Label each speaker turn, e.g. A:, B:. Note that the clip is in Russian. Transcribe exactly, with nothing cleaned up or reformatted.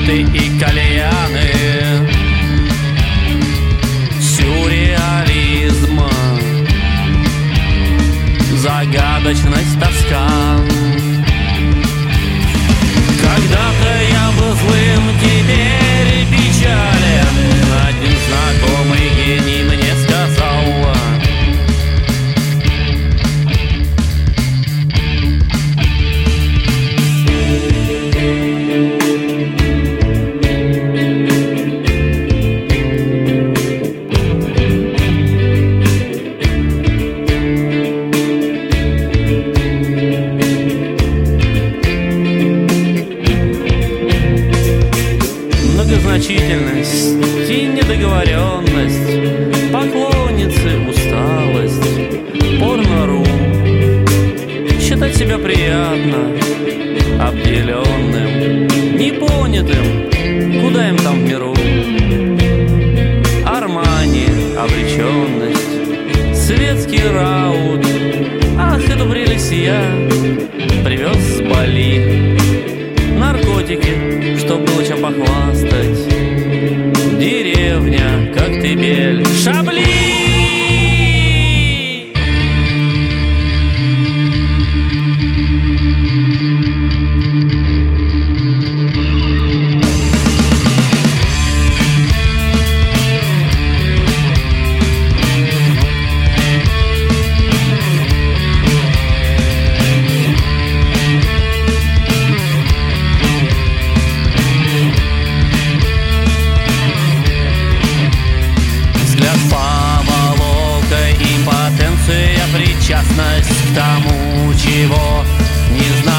A: фрукты и кальяны, сюрреализм, загадочность, тоска. Когда-то я был злым, теперь печален. Один знакомый гений мне сказал: многозначительность и недоговоренность, поклонницы, усталость, порно.ру. Считать себя приятно обделенным, непонятым, куда им там в миру. Армани, обреченность, светский раут. Ах, эту прелесть я привез с Бали. Наркотики, чтоб было чем похвастать. Деревня, Коктебель, Шабли. Причастность к тому, чего не знаю.